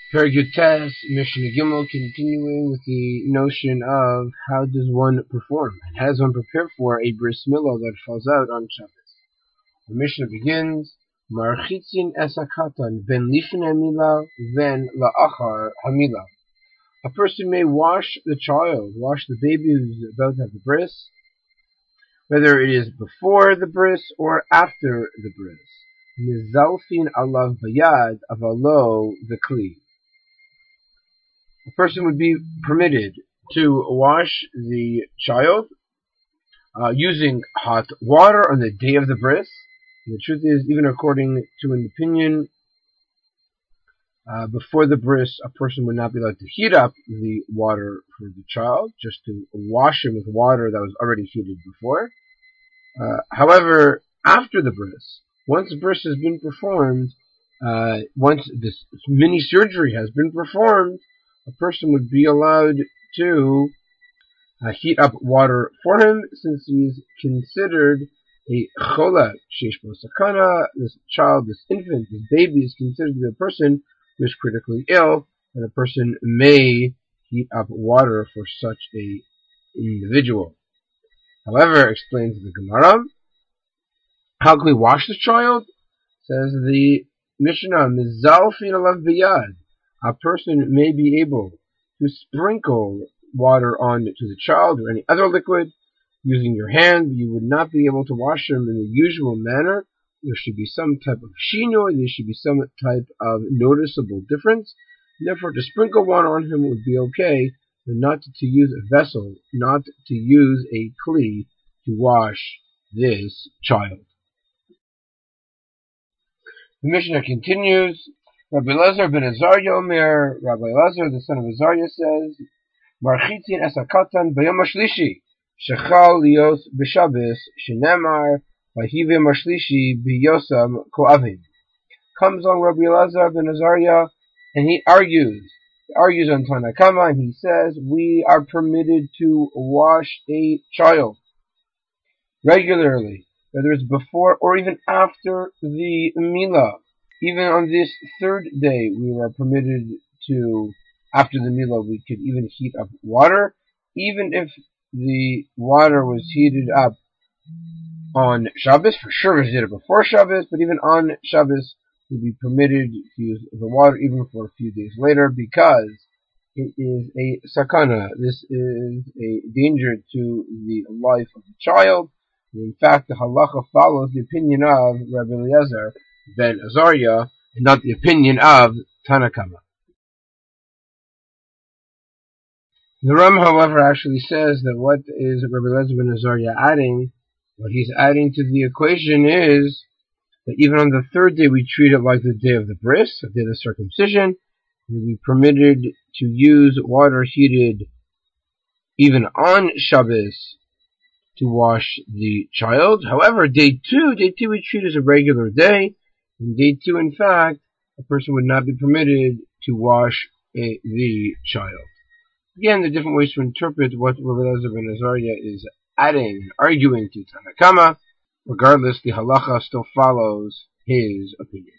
Very good test, Mishnah Gimel, continuing with the notion of how does one perform, and how does one prepare for a bris milah that falls out on Shabbos. The Mishnah begins, Marchitzin es hakatan ben lifnei milah ven la'achar hamilah. A person may wash the child, wash the baby who's about to have the bris, whether it is before the bris or after the bris. Mizalfin alav bayad avalo the kli. A person would be permitted to wash the child using hot water on the day of the bris. And the truth is, even according to an opinion, before the bris, a person would not be allowed to heat up the water for the child, just to wash him with water that was already heated before. However, after the bris, once the bris has been performed, once this mini surgery has been performed, a person would be allowed to heat up water for him, since he is considered a chola sheish bo sakana. This child, this infant, this baby is considered to be a person who is critically ill, and a person may heat up water for such a individual. However, explains the Gemara, how can we wash the child? Says the Mishnah, mizalfin alav biyad. A person may be able to sprinkle water on to the child or any other liquid using your hand, but you would not be able to wash them in the usual manner. There should be some type of shino, there should be some type of noticeable difference. Therefore, to sprinkle water on him would be okay, but not to use a vessel, not to use a kli to wash this child. The Mishnah continues, Rabbi Elazar ben Azariah Omer, Rabbi Elazar, the son of Azariah, says, Marchitzin es hakatan b'yom hashlishi, shechal lios b'shabbos, shenemar, v'hive mashlishi b'yosam ko'avim. Comes along Rabbi Elazar ben Azariah, and he argues on Tanna Kama, and he says, we are permitted to wash a child regularly, whether it's before or even after the milah. Even on this third day, we were permitted to, after the milah, we could even heat up water. Even if the water was heated up on Shabbos, for sure we did it before Shabbos, but even on Shabbos, we'd be permitted to use the water even for a few days later, because it is a sakana. This is a danger to the life of the child. And in fact, the halacha follows the opinion of Rabbi Eliezer ben Azariah, and not the opinion of Tanna Kama. The Ram, however, actually says that what is Rabbi Eliezer ben Azariah adding? What he's adding to the equation is that even on the third day we treat it like the day of the bris, the day of the circumcision. We'll be permitted to use water heated even on Shabbos to wash the child. However, day two we treat as a regular day. In day two, in fact, a person would not be permitted to wash the child. Again, the different ways to interpret what Rabbi Elazar ben Azariah is adding and arguing to Tanna Kama. Regardless, the halacha still follows his opinion.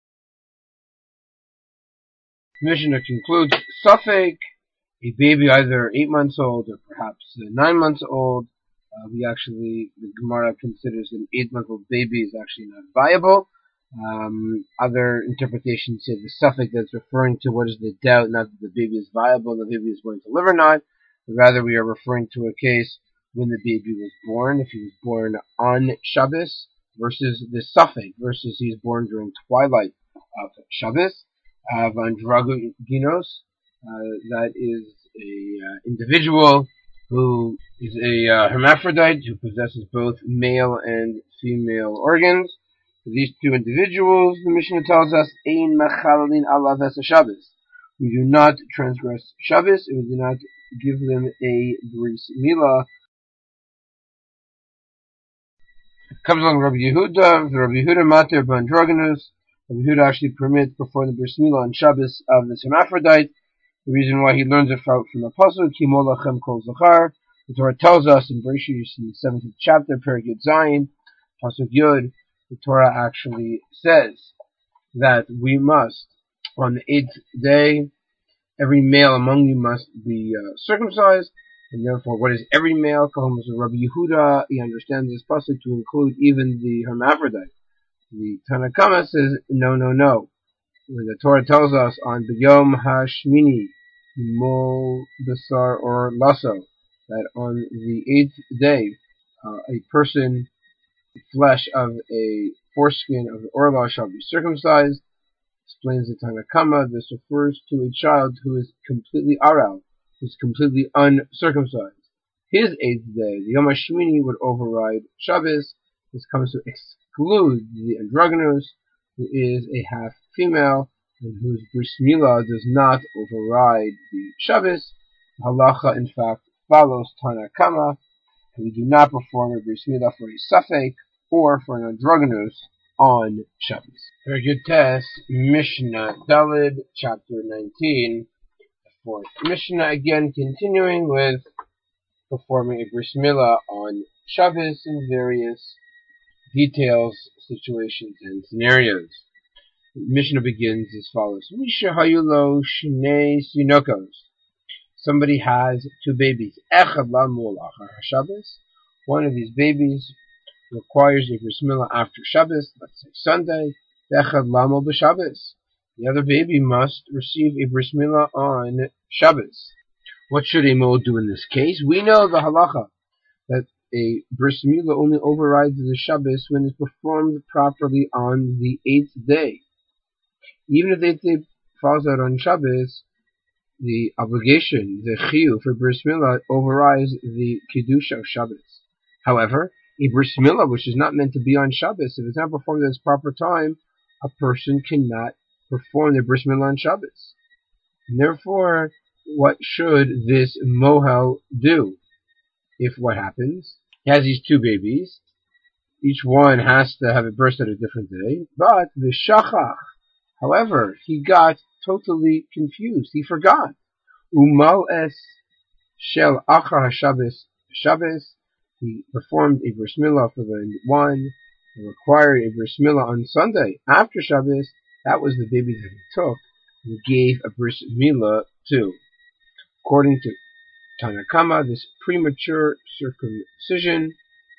The Mishnah concludes, Safek, a baby either 8 months old or perhaps 9 months old. The Gemara considers an 8-month-old baby is actually not viable. Other interpretations say the suffix that's referring to what is the doubt, not that the baby is viable and the baby is going to live or not, but rather we are referring to a case when the baby was born, if he was born on Shabbos, versus the suffix, versus he is born during twilight of Shabbos, of androgynos, that is a individual who is a hermaphrodite who possesses both male and female organs. For these two individuals, the Mishnah tells us, Ein machalin alav es Shabbos. We do not transgress Shabbos, and we do not give them a bris milah. Comes along Rabbi Yehuda, the Rabbi Yehuda mater b'androgynos. Rabbi Yehuda actually permits before the bris milah on Shabbos of this hermaphrodite. The reason why he learns it from the pasuk, Ki molachem kol zachar. The Torah tells us in Bereshit, in the 7th chapter, Perek Yud Zayin, pasuk Yud, the Torah actually says that we must On the 8th day, every male among you must be circumcised, and therefore, what is every male? Calls Rabbi Yehuda. He understands this pasuk to include even the hermaphrodite. The Tanna Kama says no. When the Torah tells us on B'yom HaShmini, Mol Basar or Lasso, that on the 8th day, a person, the flesh of a foreskin of the orla shall be circumcised. Explains the Tanna Kama, this refers to a child who is completely aral, who is completely uncircumcised. His 8th day, the Yom HaShmini, would override Shabbos. This comes to exclude the androgynous, who is a half female, and whose bris milah does not override the Shabbos. Halacha, in fact, follows Tanna Kama, and we do not perform a bris milah for a safek or for an androgynous on Shabbos. Very good test. Mishnah Daled, chapter 19. The fourth Mishnah, again continuing with performing a bris milah on Shabbos in various details, situations, and scenarios. The Mishnah begins as follows. Misha hayulo shnei sinokos. Somebody has two babies. Echad lamul achar Shabbos. One of these babies requires a bris milah after Shabbos, let's say Sunday. Echad lamul b'Shabbos. The other baby must receive a bris milah on Shabbos. What should a mole do in this case? We know the halacha that a bris milah only overrides the Shabbos when it's performed properly on the 8th day. Even if the 8th day falls out on Shabbos, the obligation, the chiyuv for bris milah overrides the kedusha of Shabbos. However, a bris milah which is not meant to be on Shabbos, if it's not performed at its proper time, a person cannot perform the bris milah on Shabbos. And therefore, what should this mohel do? If what happens, he has these two babies, each one has to have a birth at a different day, but the shachach, however, he got totally confused, he forgot. Umal es shel achar Shabbos, he performed a bris milah for the one, and required a bris milah on Sunday after Shabbos. That was the baby that he took, and gave a bris milah to. According to Tanna Kama, this premature circumcision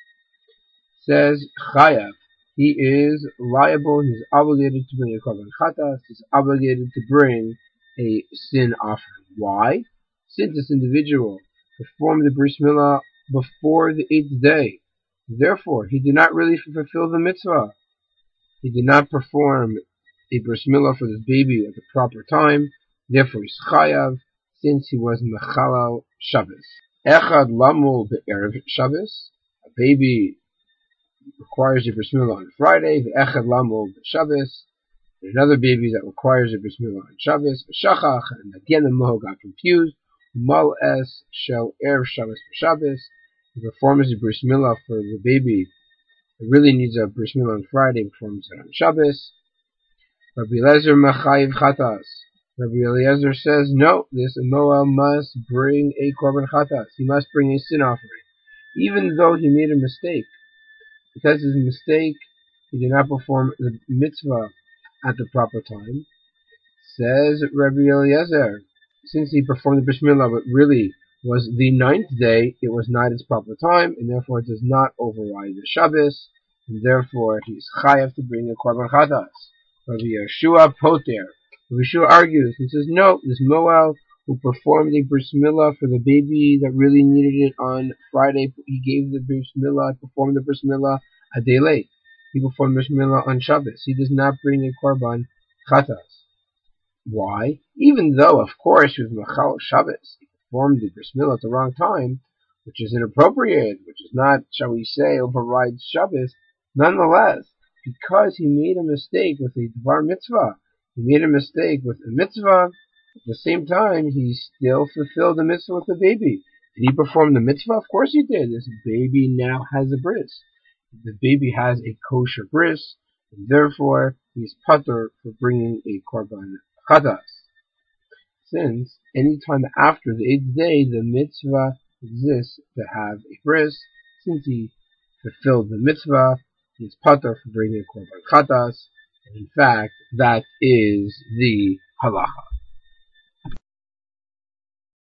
says chayav. He is liable, he's obligated to bring a korban chatas, he's obligated to bring a sin offering. Why? Since this individual performed the bris milah before the 8th day, therefore he did not really fulfill the mitzvah. He did not perform a bris milah for this baby at the proper time, therefore he's chayav, since he was mechalal Shabbos. Echad lamul be'erev Shabbos. A baby requires a bris milah on Friday. Ve'echad lamul be'Shabbos. Another baby that requires a bris milah on Shabbos. Ve'shachach. And again the mohel got confused. Mal es shel erev Shabbos be'Shabbos. He performs a bris milah for the baby that really needs a bris milah on Friday. Performs it on Shabbos. Rabbi Eliezer mechayiv chatas. Rabbi Eliezer says, no, this Moel must bring a korban chatas. He must bring a sin offering, even though he made a mistake. Because of his mistake, he did not perform the mitzvah at the proper time. Says Rabbi Eliezer, since he performed the bris milah, but really was the 9th day, it was not its proper time, and therefore it does not override the Shabbos, and therefore he is chayav to bring a korban chatas. Rabbi Yeshua poter. Rabbi Yeshua argues, he says, no, this Moel who performed a bris milah for the baby that really needed it on Friday, he gave the bris milah, performed the bris milah a day late. He performed bris milah on Shabbos. He does not bring a korban chatas. Why? Even though, of course, he was mechal Shabbos, he performed the bris milah at the wrong time, which is inappropriate, which is not, shall we say, overrides Shabbos. Nonetheless, because he made a mistake with a dvar mitzvah, he made a mistake with a mitzvah, at the same time, he still fulfilled the mitzvah with the baby. Did he perform the mitzvah? Of course he did. This baby now has a bris. The baby has a kosher bris, and therefore he's patur for bringing a korban chatas. Since any time after the 8th day, the mitzvah exists to have a bris, since he fulfilled the mitzvah, he's patur for bringing a korban chatas. In fact, that is the halacha.